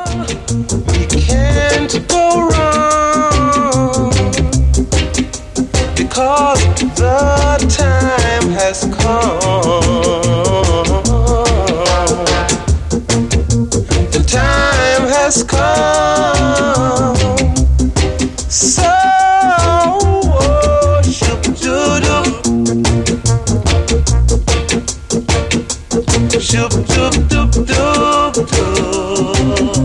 we can't go wrong, because the time has come. The time has come. So shoop-doo-doo, shoop-doop-doop-doop-doo.